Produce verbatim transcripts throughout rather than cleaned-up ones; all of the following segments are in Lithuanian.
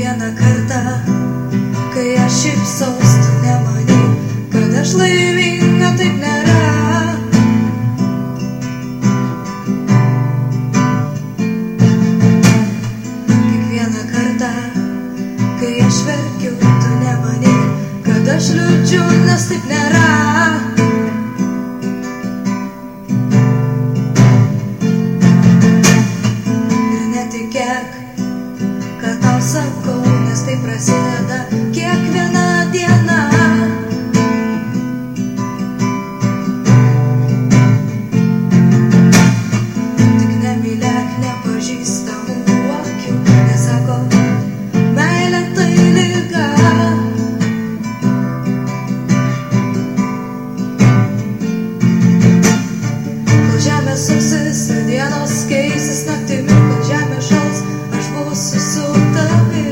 Kiekvieną kartą, kai aš šypsaus, tu nemanyk, kad aš laiminga, taip nėra. Kiekvieną kartą, kai aš verkiu, tu nemanyk, kad aš liūdžiu, nes taip nėra. Kad tau sakau, nes tai prasideda kiekviena diena. Tik nemylėk nepažįstamų akių, nes sako, meilė tai liga. Kol žemė suksis ir dienos keisis naktimi, kol žemė šals, aš būsiu su tavimi.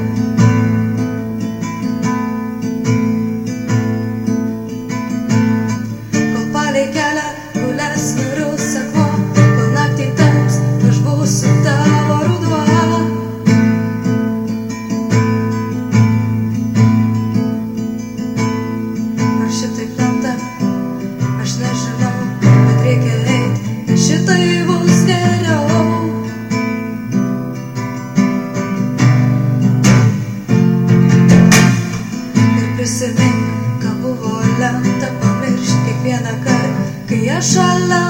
Kol palei kelią gulės niūrus akmuo, kol naktį taps, aš būsiu tavo ruduo. Ar šitaip lemta, aš nežinau, bet reikia eit, nes šitai bus geriau. Prisimink, ką buvo lemta pamiršti kiekvieną kartą, kai aš šalia